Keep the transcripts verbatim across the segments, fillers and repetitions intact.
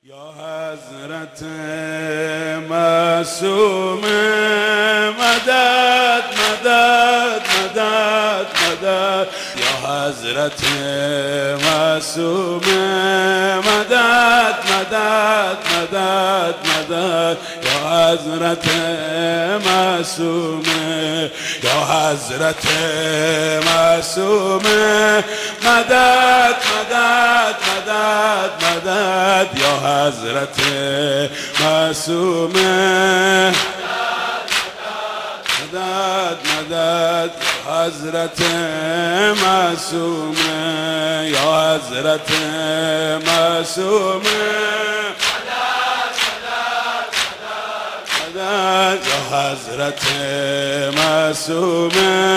یا حضرت معصوم مدد مدد مدد مدد یا حضرت معصوم مدد مدد مدد مدد یا حضرت معصوم یا حضرت معصوم مدد مدد مدد مدد یا حضرت معصوم مدد مدد حضرت معصوم یا حضرت معصوم مدد یا حضرت معصوم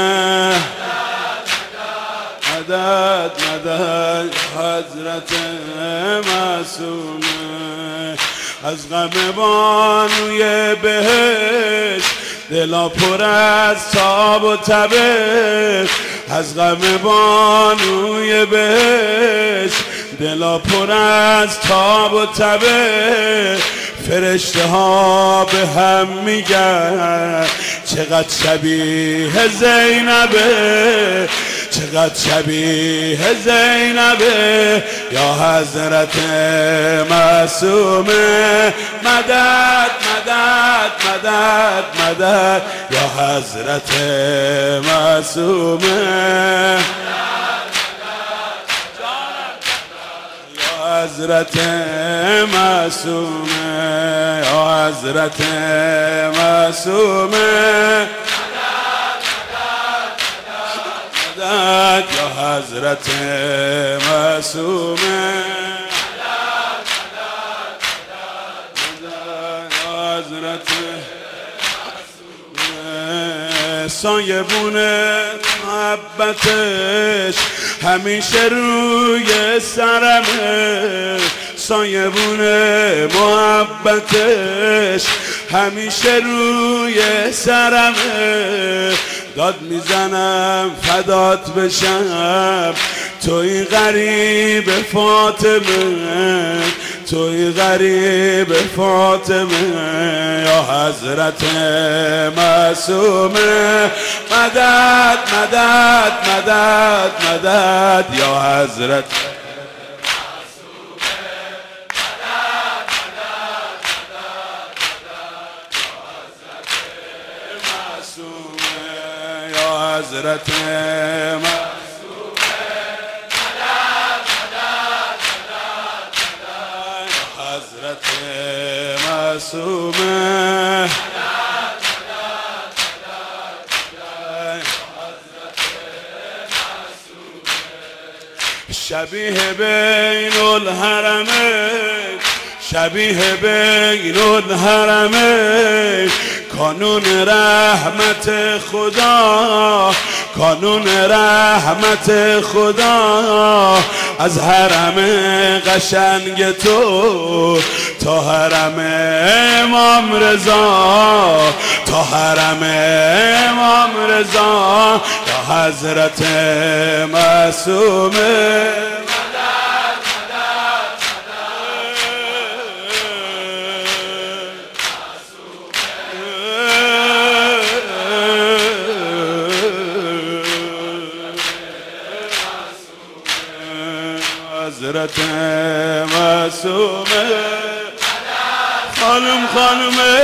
مدد مدد حضرت معصوم از غم بانوی بهشت دلا پر از تاب و تبش از غم بانوی بهشت دلا پر از تاب و تبش فرشته ها به هم میگن چقدر شبیه زینبه چقدر شبیه زینبه یا حضرت معصوم مدد مدد مدد مدد یا حضرت معصوم یا حضرت معصوم یا حضرت معصوم یا حضرت معصوم حضرت سایبون محبتش همیشه روی سرمه سایبون محبتش همیشه روی سرمه داد میزنم فدات بشم توی غریب فاطمه توی غریب فاطمه یا حضرت معصوم مدد مدد مدد مدد یا حضرت حضرت معصوم حضرت معصوم شبیه بین الحرمین شبیه بین الحرمین کانون رحمت خدا کانون رحمت خدا از حرم قشنگ تو تا حرم امام رضا تا حرم امام رضا یا حضرت معصوم حضرت معصوم خانم خانمه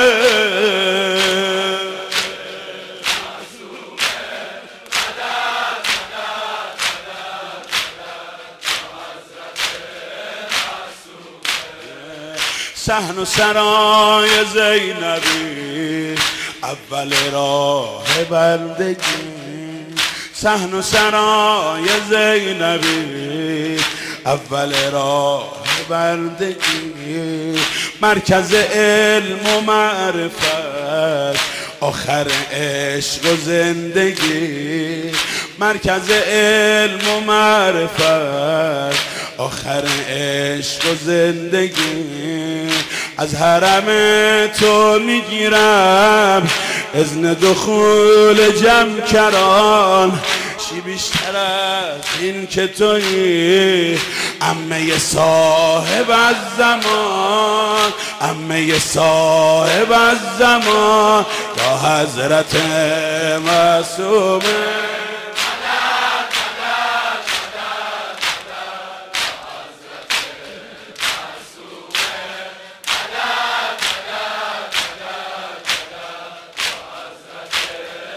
صحن و سرای زینبی اول راه بندگی صحن و سرای زینبی اول راه بندگی مرکز علم و معرفت آخر عشق و زندگی مرکز علم و معرفت آخر عشق و زندگی از حرم تو میگیرم اذن دخول جمع کران چی بیشتر از این که تویی عمه صاحب از زمان، عمه صاحب از زمان، یا حضرت معصومه.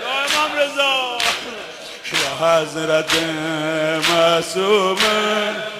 یا حضرت معصومه